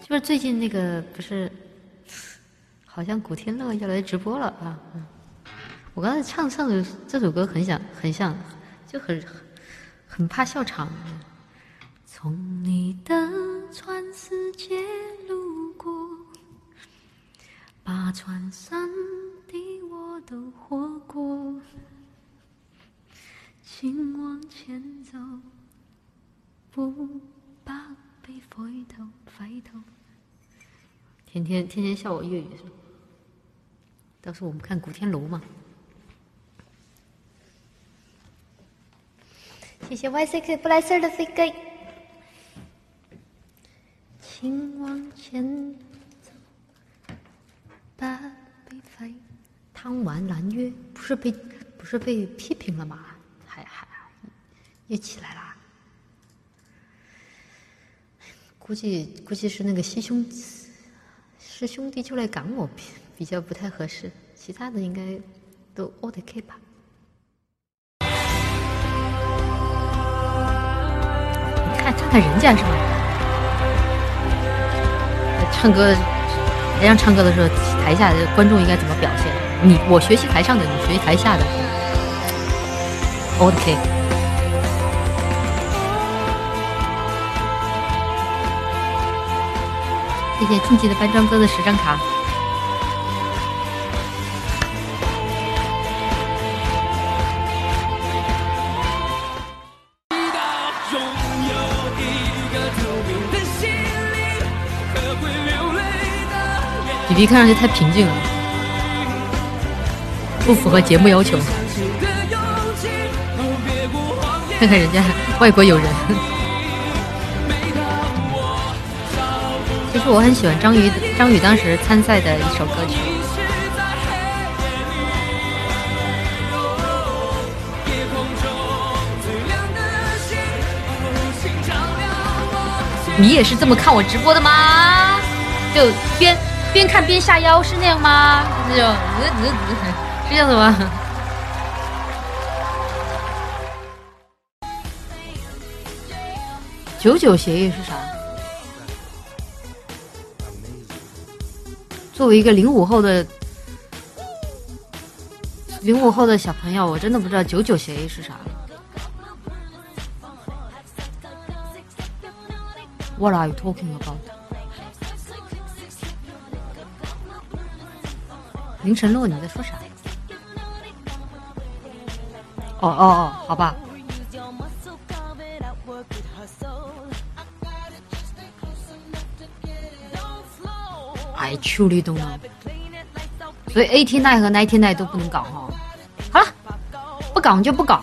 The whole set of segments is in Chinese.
就是最近那个不是，好像古天乐要来直播了啊！我刚才唱的这首歌很像，就很怕笑场。从你的船世界路过，把船上的我都活过，请往前走，不怕被回头。天天笑我粤语是吧？到时候我们看古天楼嘛。谢谢 YCK 不来事儿的飞哥。请往前走，把被飞。汤完蓝月不是被批评了吗？还又起来啦。估计是那个师兄弟就来赶我，比较不太合适，其他的应该都 OK 吧。看人家是吧？唱歌，台上唱歌的时候，台下的观众应该怎么表现？我学习台上的，你学习台下的 ，OK。谢谢晋级的搬砖哥的10张卡。比比看上去太平静了，不符合节目要求。看看人家外国友人。其实我很喜欢张宇当时参赛的一首歌曲。你也是这么看我直播的吗？就边看边下腰是那样吗？那种是这样子吗？99协议是啥？作为一个05后的小朋友，我真的不知道99协议是啥。What are you talking about？ 凌晨洛，你在说啥？哦，好吧。I truly don't know。所以 89和99都不能搞哈。好了，不搞就不搞。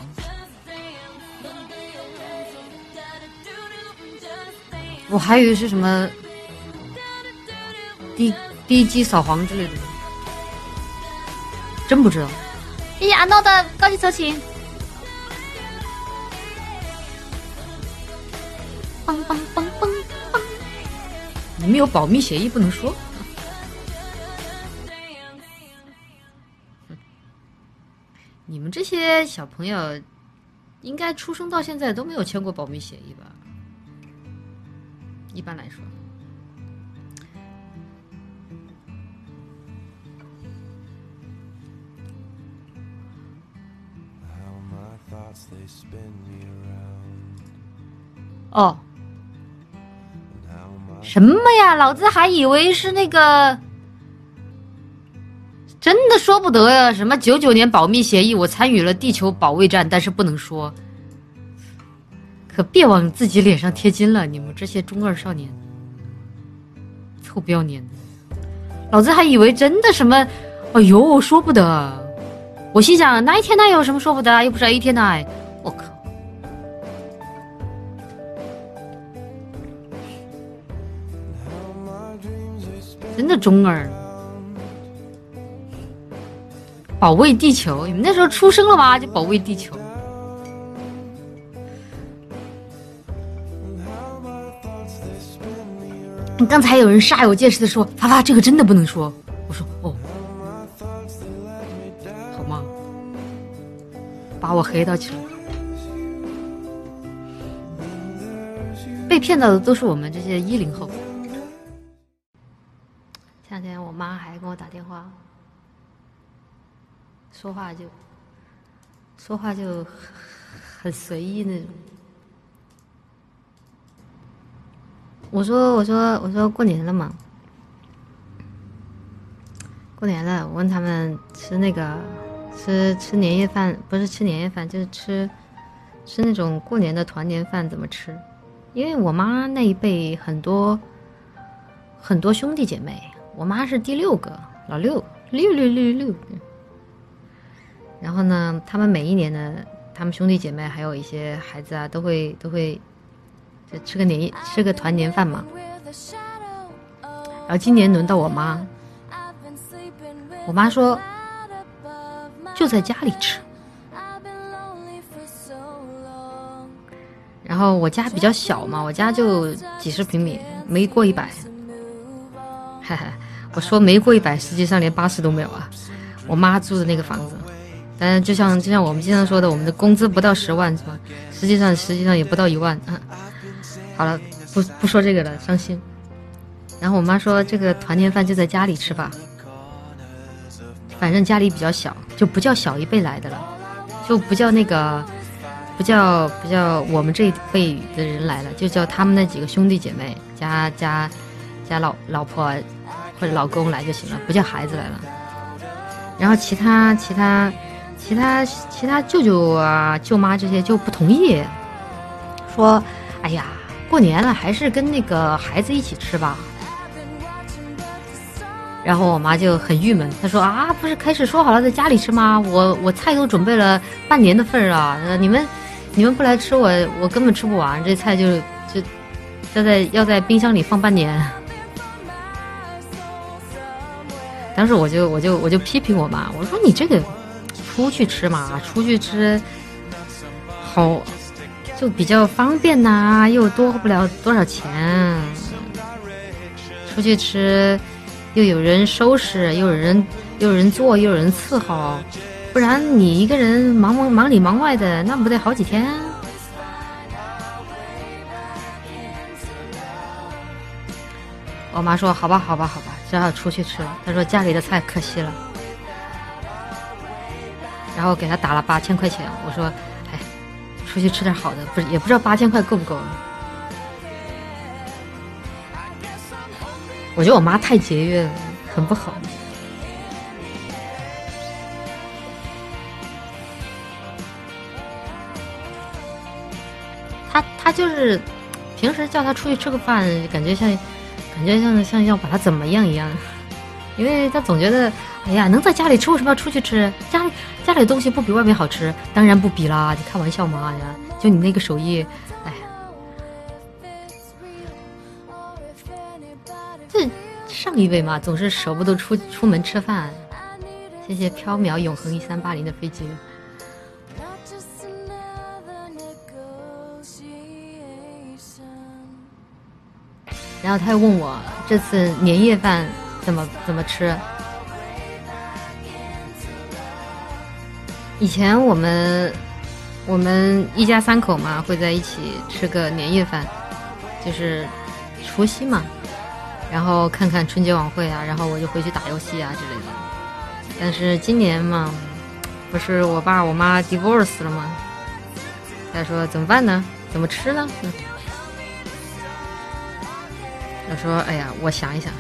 我还以为是什么低级扫黄之类的，真不知道。谢谢阿诺的高级车琴。梆梆梆梆梆！你们有保密协议不能说。你们这些小朋友，应该出生到现在都没有签过保密协议吧？一般来说。哦，什么呀？老子还以为是那个，真的说不得呀！什么99年保密协议，我参与了地球保卫战，但是不能说。可别往自己脸上贴金了，你们这些中二少年，臭不要脸的！老子还以为真的什么，哎呦，说不得。我心想，那一天那有什么说不得啊？又不是一天那，我靠！真的中二。保卫地球，你们那时候出生了吗？就保卫地球。刚才有人煞有介事的说：“发发，这个真的不能说。”我说：“哦，好吗？”把我黑到起来。被骗到的都是我们这些10后。 前两天我妈还跟我打电话，说话就很随意那种。我说过年了嘛，过年了，我问他们吃那个吃年夜饭，不是吃年夜饭，就是吃那种过年的团年饭怎么吃？因为我妈那一辈很多兄弟姐妹，我妈是第6个，老六。然后呢，他们每一年呢，他们兄弟姐妹还有一些孩子啊，都会就吃个团年饭嘛。然后今年轮到我妈，我妈说就在家里吃。然后我家比较小嘛，我家就几十平米，没过100。哈哈，我说没过100，实际上连80都没有啊。我妈住的那个房子，但是就像我们经常说的，我们的工资不到10万是吧？实际上也不到1万啊。好了，不说这个了，伤心。然后我妈说这个团年饭就在家里吃吧，反正家里比较小，就不叫小一辈来的了，就不叫那个。不叫我们这一辈的人来了，就叫他们那几个兄弟姐妹加老婆或者老公来就行了，不叫孩子来了。然后其他舅舅啊舅妈这些就不同意，说哎呀过年了还是跟那个孩子一起吃吧。然后我妈就很郁闷，她说啊不是开始说好了在家里吃吗？我菜都准备了半年的份啊，你们不来吃我根本吃不完，这菜就要在冰箱里放半年。当时我就批评我妈，我说你这个出去吃嘛，出去吃好就比较方便呐，又多不了多少钱，出去吃又有人收拾，又有人做，又有人伺候。不然你一个人忙里忙外的，那不得好几天？我妈说好吧，只好出去吃了。她说家里的菜可惜了，然后给她打了8000块钱。我说，哎，出去吃点好的，也不知道8000块够不够。我觉得我妈太节约了，很不好。他就是平时叫他出去吃个饭，感觉像要把他怎么样一样，因为他总觉得哎呀能在家里吃为什么要出去吃？家里的东西不比外面好吃？当然不比啦，你开玩笑嘛呀？就你那个手艺，哎，这上一位嘛总是舍不得出门吃饭。谢谢缥缈永恒1380的飞机。然后他又问我这次年夜饭怎么吃。以前我们一家3口嘛会在一起吃个年夜饭，就是除夕嘛，然后看看春节晚会啊，然后我就回去打游戏啊之类的。但是今年嘛，不是我爸我妈 divorce 了吗？他说怎么办呢？怎么吃呢？我说哎呀我想一想。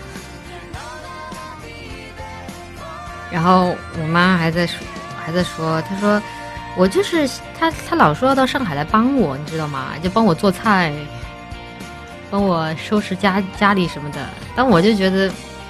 然后我妈还在说她说我就是她老说要到上海来帮我，你知道吗？就帮我做菜，帮我收拾家里什么的。但我就觉得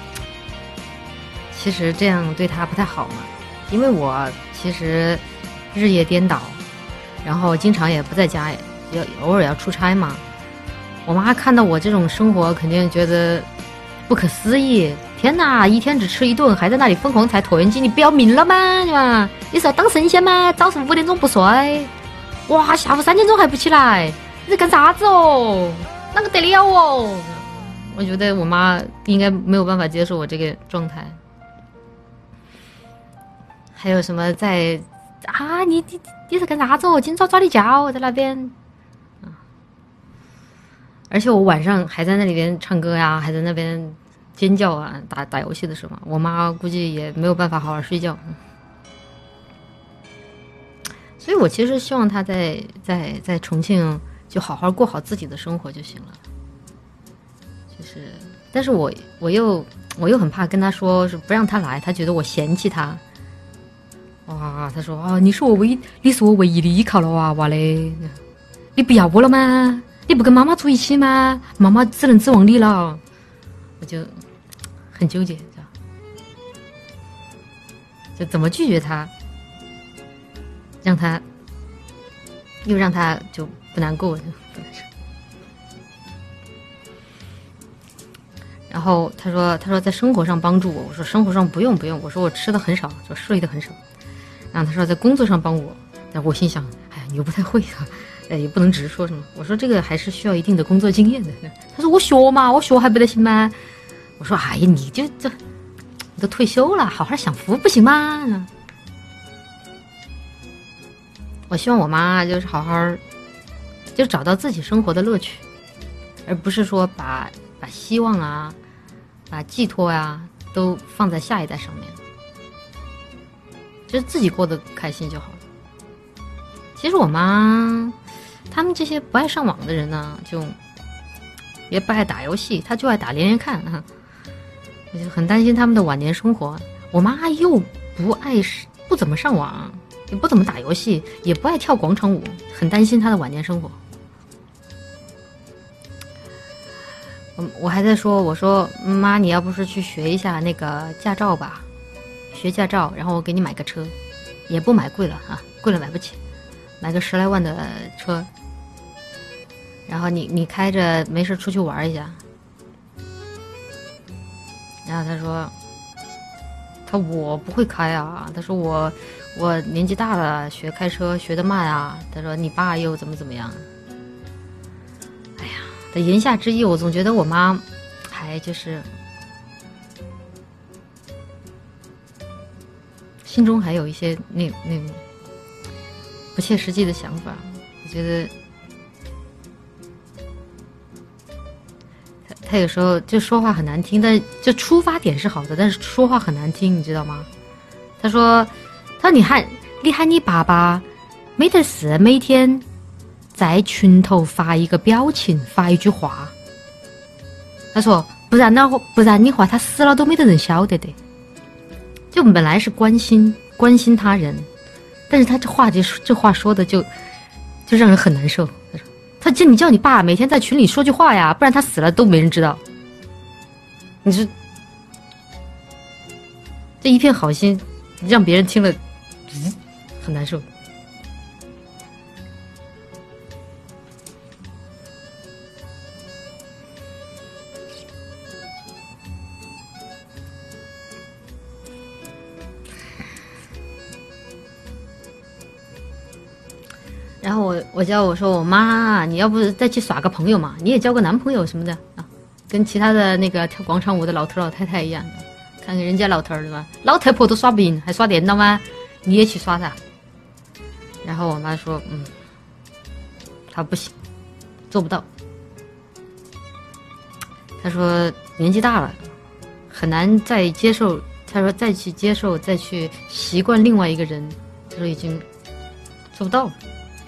其实这样对她不太好嘛，因为我其实日夜颠倒，然后经常也不在家，偶尔要出差嘛。我妈看到我这种生活肯定觉得不可思议，天哪，一天只吃1顿，还在那里疯狂踩椭圆机，你不要命了吗？是吧？你是要当神仙吗？早上5点钟不睡，哇，下午3点钟还不起来，你在干啥子哦？那个得了哦！我觉得我妈应该没有办法接受我这个状态。还有什么你是干啥子哦？今早抓你觉在那边。而且我晚上还在那里边唱歌呀，还在那边尖叫啊，打游戏的时候，我妈估计也没有办法好好睡觉。所以我其实希望他在重庆就好好过好自己的生活就行了。就是，但是我又很怕跟他说是不让他来，他觉得我嫌弃他。哇，他说啊，你是我唯一的依靠了娃娃嘞，你不要我了吗？你不跟妈妈住一起吗？妈妈只能指望你了。我就很纠结，就怎么拒绝他，让他就不难过。然后他说在生活上帮助我，我说生活上不用，我说我吃的很少，就睡的很少。然后他说在工作上帮我，但我心想，哎呀，你又不太会啊，也不能直说什么。我说这个还是需要一定的工作经验的。他说我学嘛，我学还不得行吗？我说哎呀，你都退休了，好好享福不行吗？我希望我妈就是好好就找到自己生活的乐趣，而不是说把希望啊，把寄托啊都放在下一代上面，就是自己过得开心就好了。其实我妈他们这些不爱上网的人呢，就也不爱打游戏，他就爱打连连看啊。我就很担心他们的晚年生活。我妈又不怎么上网，也不怎么打游戏，也不爱跳广场舞，很担心她的晚年生活。我还在说，我说妈，你要不是去学一下那个驾照吧，学驾照，然后我给你买个车，也不买贵了啊，贵了买不起，买个10来万的车，然后你开着没事出去玩一下。然后他说我不会开啊，他说我年纪大了，学开车学得慢啊，他说你爸又怎么样。哎呀，的言下之意我总觉得我妈还就是心中还有一些那种不切实际的想法。我觉得他有时候就说话很难听，但就出发点是好的，但是说话很难听，你知道吗？他说你喊你爸爸没得事，每天在群头发一个表情，发一句话。他说不然的话他死了都没得人晓得的。就本来是关心他人，但是他这话说的就让人很难受。你叫你爸每天在群里说句话呀，不然他死了都没人知道。你说这一片好心让别人听了很难受。然后我说我妈，你要不再去耍个朋友嘛，你也交个男朋友什么的啊，跟其他的那个跳广场舞的老头老太太一样的，看看人家老头对吧，老太婆都耍不赢，还耍电脑吗？你也去耍噻。然后我妈说她不行，做不到。她说年纪大了，很难再接受，她说再去接受再去习惯另外一个人，她说已经做不到了。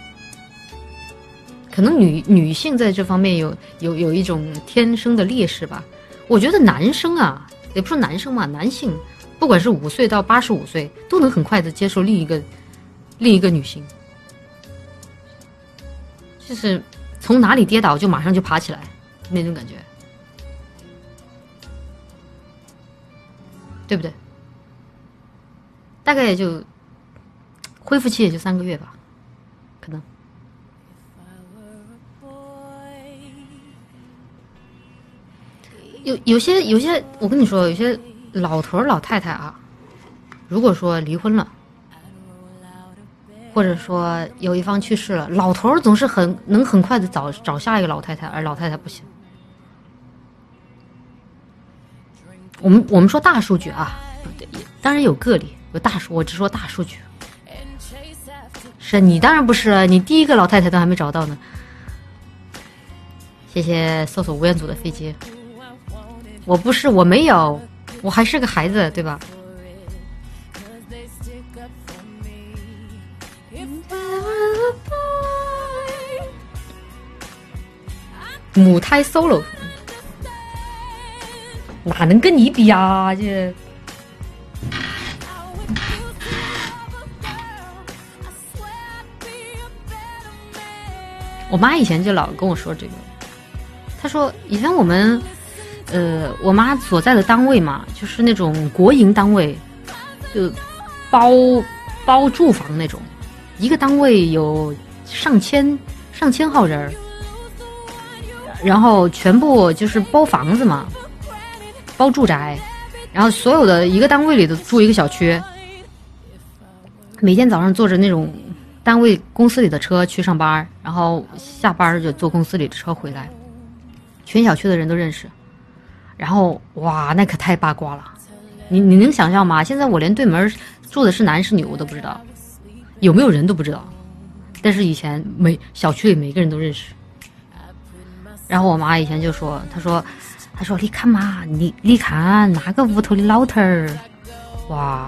可能女性在这方面有一种天生的劣势吧。我觉得男生啊，也不说男生嘛，男性不管是5岁到85岁，都能很快的接受另一个女性，就是从哪里跌倒就马上就爬起来那种感觉，对不对？大概也就恢复期也就3个月吧，可能。有些，我跟你说，有些老头老太太啊，如果说离婚了，或者说有一方去世了，老头总是能很快的找下一个老太太，而老太太不行。我们说大数据啊，当然有个例，有大数，我只说大数据。是你当然不是了，你第一个老太太都还没找到呢。谢谢搜索吴彦祖的飞机。 我不是，我没有，我还是个孩子，对吧？母胎 solo， 哪能跟你比啊？这我妈以前就老跟我说这个，她说以前我们，我妈所在的单位嘛，就是那种国营单位，就包住房那种，一个单位有上千号人，然后全部就是包房子嘛，包住宅，然后所有的一个单位里都住一个小区，每天早上坐着那种单位公司里的车去上班，然后下班就坐公司里的车回来，全小区的人都认识。然后哇，那可太八卦了，你能想象吗？现在我连对门住的是男是女我都不知道，有没有人都不知道，但是以前小区里每个人都认识。然后我妈以前就说，她说你看嘛，你看那个屋头的老头儿，哇，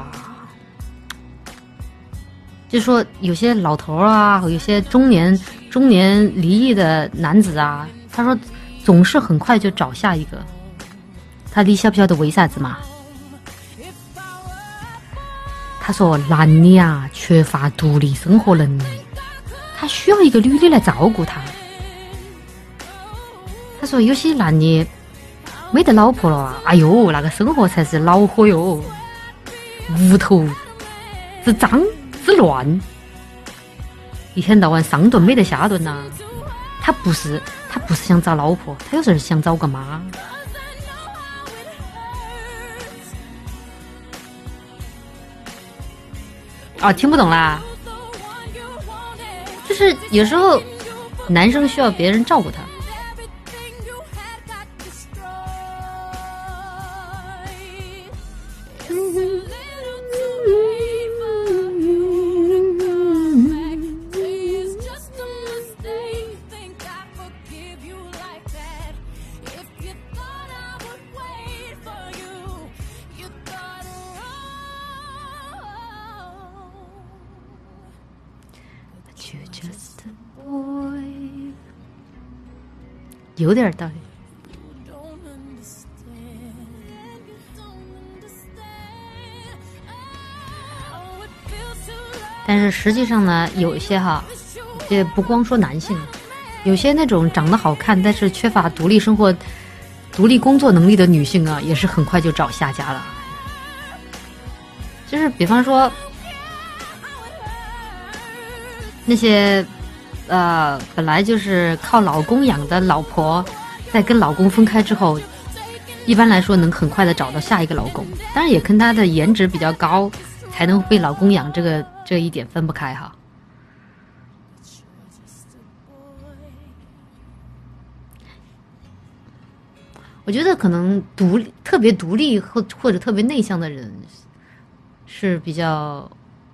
就说有些老头啊，有些中年离异的男子啊，他说总是很快就找下一个。你晓不晓得为啥子嘛？他说男的啊缺乏独立生活能力，他需要一个女的来照顾他。他说有些男的没得老婆了啊，哎呦，那个生活才是恼火哟，屋头是脏是乱，一天到晚上顿没得下顿呐。他不是想找老婆，他有时候想找个妈。啊，听不懂啦，就是有时候男生需要别人照顾他。有点道理，但是实际上呢，有一些也不光说男性，有些那种长得好看但是缺乏独立生活、独立工作能力的女性啊，也是很快就找下家了。就是比方说那些本来就是靠老公养的老婆，在跟老公分开之后，一般来说能很快的找到下一个老公，当然也跟她的颜值比较高，才能被老公养，这一点分不开哈。我觉得可能特别独立或者特别内向的人是比较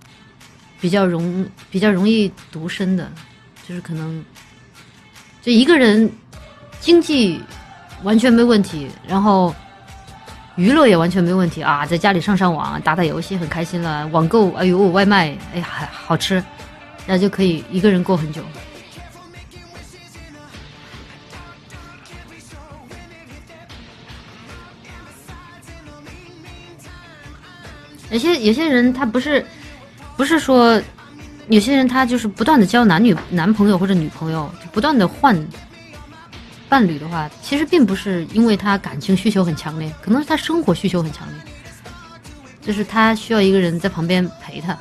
容易独身的，就是可能就一个人经济完全没问题，然后娱乐也完全没问题啊，在家里上网打游戏很开心了，网购哎呦外卖哎呀好吃，然后就可以一个人过很久。有些人他不是说，有些人他就是不断的交男朋友或者女朋友，就不断的换伴侣的话，其实并不是因为他感情需求很强烈，可能是他生活需求很强烈，就是他需要一个人在旁边陪他。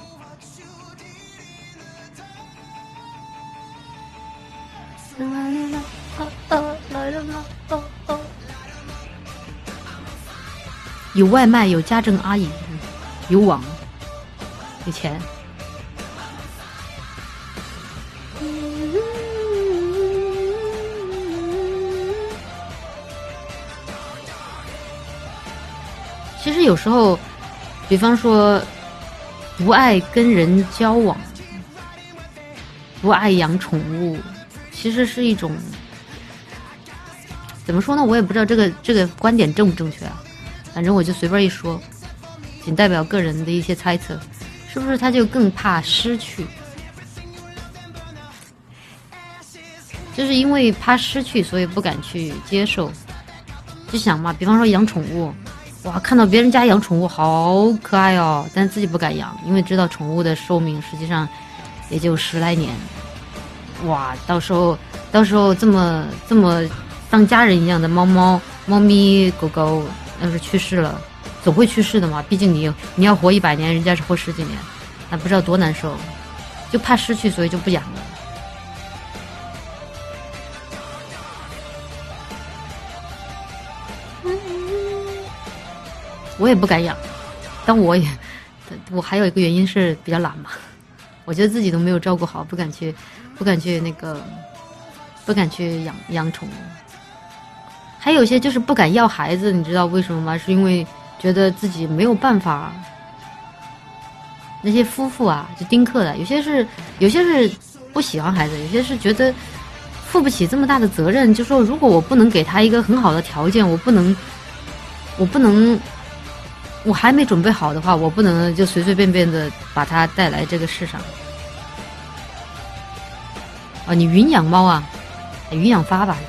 有外卖，有家政阿姨，有网，有钱。其实有时候，比方说不爱跟人交往，不爱养宠物，其实是一种怎么说呢？我也不知道这个观点正不正确啊。反正我就随便一说，仅代表个人的一些猜测。是不是他就更怕失去？就是因为怕失去，所以不敢去接受。就想嘛，比方说养宠物，哇，看到别人家养宠物好可爱哦，但自己不敢养，因为知道宠物的寿命实际上也就10来年。哇，到时候这么当家人一样的猫咪狗狗，要是去世了，总会去世的嘛。毕竟你要活100年，人家是活10几年，那不知道多难受。就怕失去，所以就不养了。我也不敢养，但我还有一个原因是比较懒嘛，我觉得自己都没有照顾好，不敢去养宠物。还有一些就是不敢要孩子，你知道为什么吗？是因为觉得自己没有办法。那些夫妇啊，就丁克的，有些是不喜欢孩子，有些是觉得负不起这么大的责任，就说如果我不能给他一个很好的条件，我不能，我还没准备好的话，我不能就随随便便的把他带来这个世上。哦，你云养猫啊？云养发吧。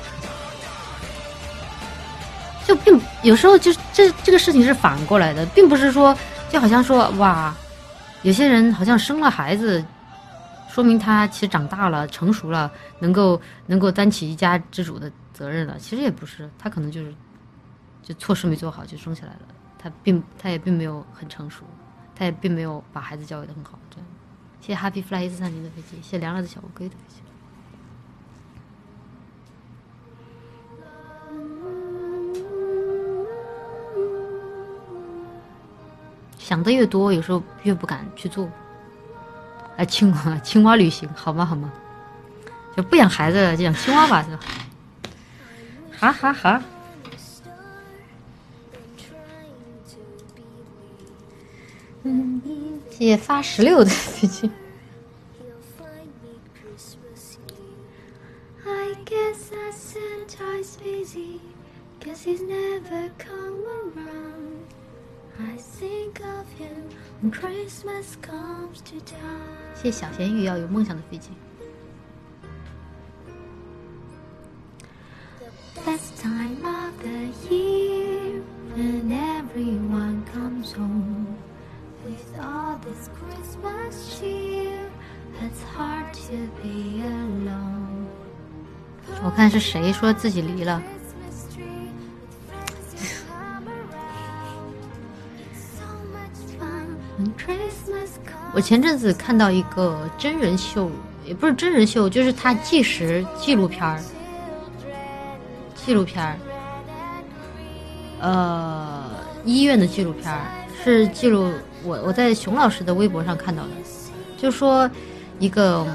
就有时候就这个事情是反过来的，并不是说就好像说哇，有些人好像生了孩子，说明他其实长大了、成熟了，能够担起一家之主的责任了。其实也不是，他可能就错事没做好就生下来了。他也并没有很成熟，他也并没有把孩子教育得很好。这样，谢谢 Happy Fly 130的飞机，谢谢凉了的小乌龟的飞机。想的越多，有时候越不敢去做。哎，青蛙旅行，好吗？就不养孩子了，就养青蛙吧，是吧？哈哈哈。谢谢发16的飞机。谢谢小咸鱼要有梦想的飞机。Best time of the year when everyone comes home with all this Christmas cheer. It's hard to be alone. 我看是谁说自己离了。我前阵子看到一个真人秀，也不是真人秀，就是他纪实纪录片儿，医院的纪录片儿，是记录我在熊老师的微博上看到的，就说一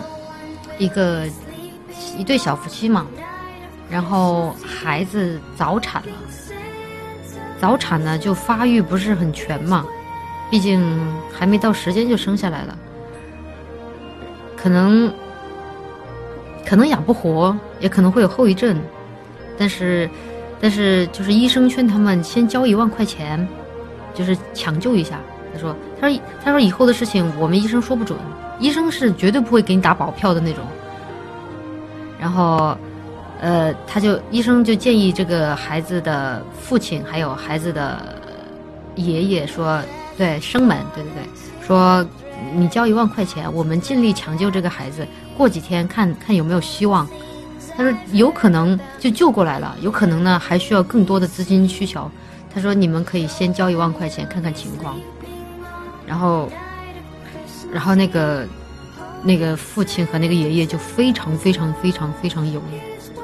对小夫妻嘛，然后孩子早产了，早产呢就发育不是很全嘛。毕竟还没到时间就生下来了，可能养不活，也可能会有后遗症，但是就是医生劝他们先交1万块钱，就是抢救一下。他说以后的事情我们医生说不准，医生是绝对不会给你打保票的那种。然后医生就建议这个孩子的父亲还有孩子的爷爷说。对，生门，对，说你交1万块钱，我们尽力抢救这个孩子，过几天看有没有希望。他说有可能就救过来了，有可能呢还需要更多的资金需求。他说你们可以先交1万块钱看看情况。然后那个父亲和那个爷爷就非常犹豫，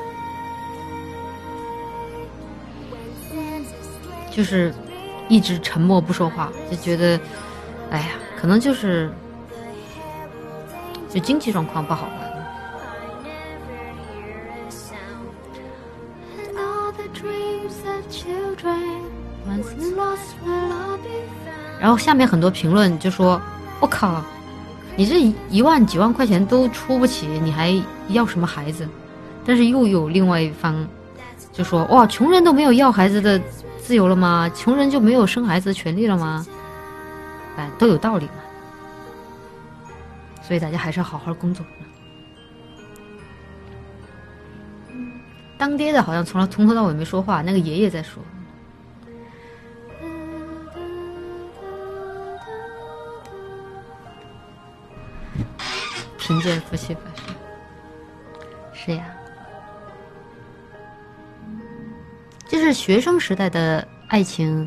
就是一直沉默不说话，就觉得哎呀，可能就经济状况不好吧。然后下面很多评论就说我靠，你这1万几万块钱都出不起，你还要什么孩子？但是又有另外一方就说哇，穷人都没有要孩子的自由了吗？穷人就没有生孩子的权利了吗？哎，都有道理嘛。所以大家还是要好好工作。当爹的好像从头到尾没说话，那个爷爷在说。贫贱夫妻百事。是呀，就是学生时代的爱情，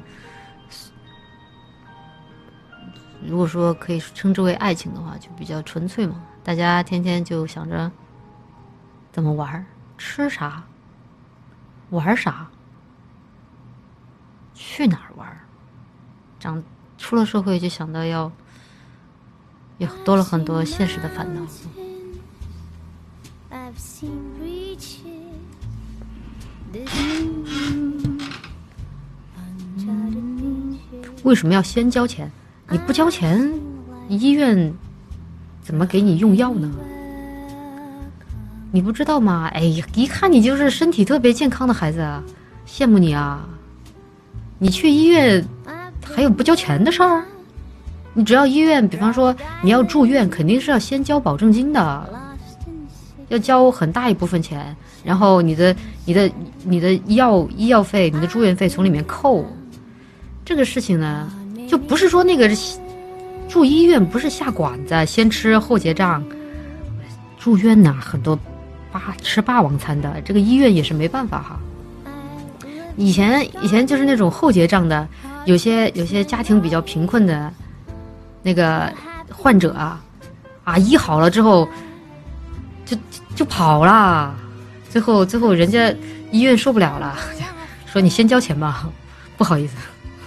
如果说可以称之为爱情的话，就比较纯粹嘛。大家天天就想着怎么玩，吃啥，玩啥，去哪儿玩。出了社会就想到要多了很多现实的烦恼。为什么要先交钱？你不交钱，医院怎么给你用药呢？你不知道吗？哎呀，一看你就是身体特别健康的孩子啊，羡慕你啊！你去医院还有不交钱的事儿？你只要医院，比方说你要住院，肯定是要先交保证金的，要交很大一部分钱，然后你的医药费、你的住院费从里面扣。这个事情呢，就不是说那个住医院不是下馆子先吃后结账，住院呢很多吃霸王餐的，这个医院也是没办法哈。以前就是那种后结账的，有些家庭比较贫困的那个患者啊医好了之后就跑了，最后人家医院受不了了，说你先交钱吧，不好意思。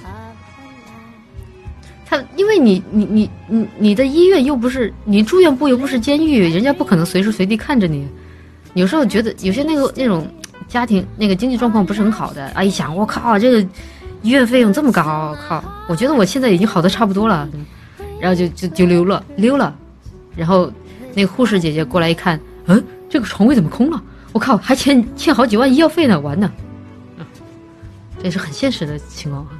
因为你的医院又不是，你住院部又不是监狱，人家不可能随时随地看着你。有时候觉得有些那种家庭那个经济状况不是很好的，一想我靠，这个医院费用这么高，靠，我觉得我现在已经好的差不多了，然后就溜了，然后那个护士姐姐过来一看，这个床位怎么空了？我靠，还欠好几万医药费呢，完了，这是很现实的情况。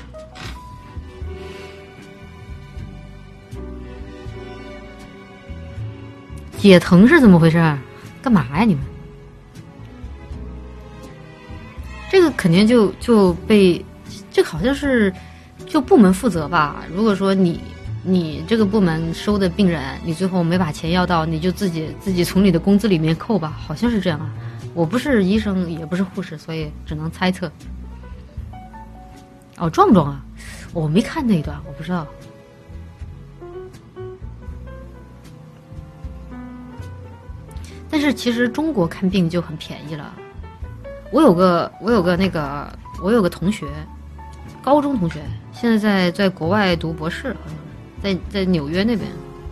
解疼是怎么回事？干嘛呀你们？这个肯定就被这个好像是就部门负责吧。如果说你这个部门收的病人，你最后没把钱要到，你就自己从你的工资里面扣吧，好像是这样啊。我不是医生，也不是护士，所以只能猜测。哦，壮壮啊，我没看那一段，我不知道。但是其实中国看病就很便宜了。我有个同学，高中同学，现在在国外读博士，在纽约那边。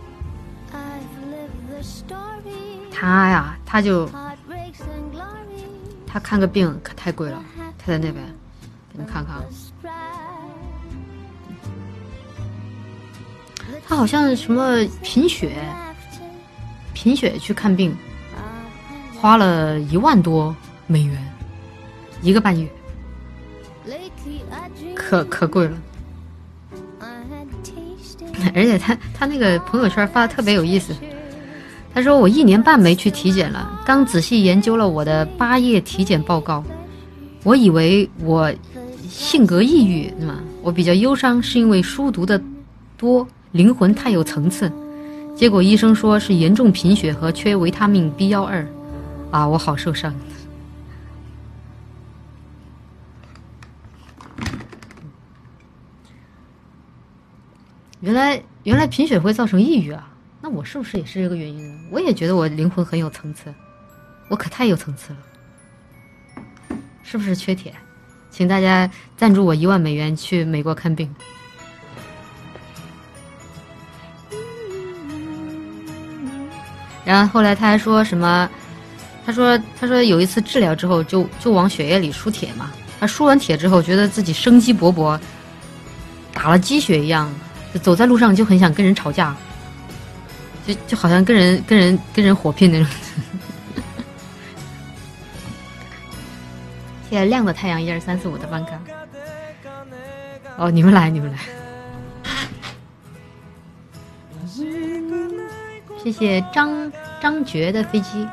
他看个病可太贵了，他在那边，给你看看。他好像什么贫血去看病。花了1万多美元，1个半月，可贵了。而且他那个朋友圈发的特别有意思，他说我1年半没去体检了，刚仔细研究了我的8页体检报告，我以为我性格抑郁，对吗？我比较忧伤是因为书读的多，灵魂太有层次，结果医生说是严重贫血和缺维他命 B12。我好受伤。原来贫血会造成抑郁啊？那我是不是也是这个原因呢？我也觉得我灵魂很有层次，我可太有层次了，是不是缺铁？请大家赞助我1万美元去美国看病。然后后来他还说什么？他说有一次治疗之后就往血液里输铁嘛，他输完铁之后觉得自己生机勃勃，打了鸡血一样，就走在路上就很想跟人吵架，就好像跟人火拼那种。 谢谢亮的太阳12345的办卡。哦，你们来，你们来。谢谢张觉的飞机。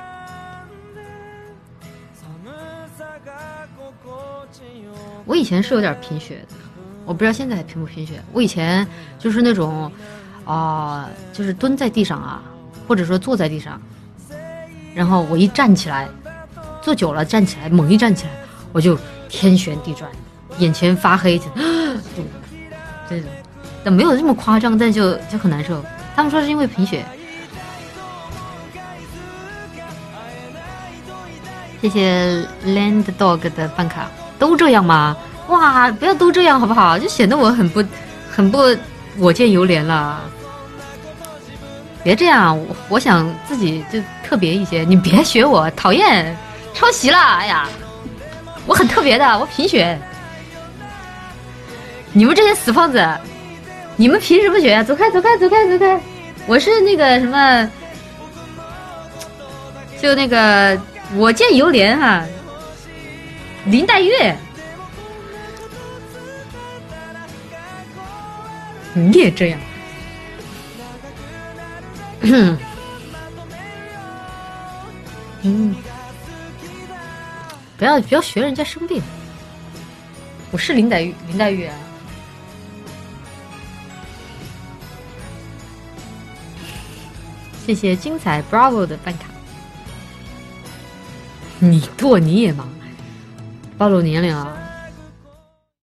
我以前是有点贫血的，我不知道现在还贫不贫血。我以前就是那种，就是蹲在地上啊，或者说坐在地上，然后我一站起来，坐久了站起来，猛一站起来，我就天旋地转，眼前发黑，就这种，但没有这么夸张，但就很难受。他们说是因为贫血。谢谢 Land Dog 的办卡。都这样吗？哇，不要都这样好不好？就显得我很不我见犹怜了。别这样，我想自己就特别一些，你别学我，讨厌，抄袭了。哎呀，我很特别的，我贫血。你们这些死胖子，你们凭什么学？走开，走开，走开，走开！我是那个什么，就那个我见犹怜哈。林黛玉，你也这样？不要学人家生病。我是林黛玉啊。谢谢精彩 Bravo 的办卡。你也忙。暴露年龄啊！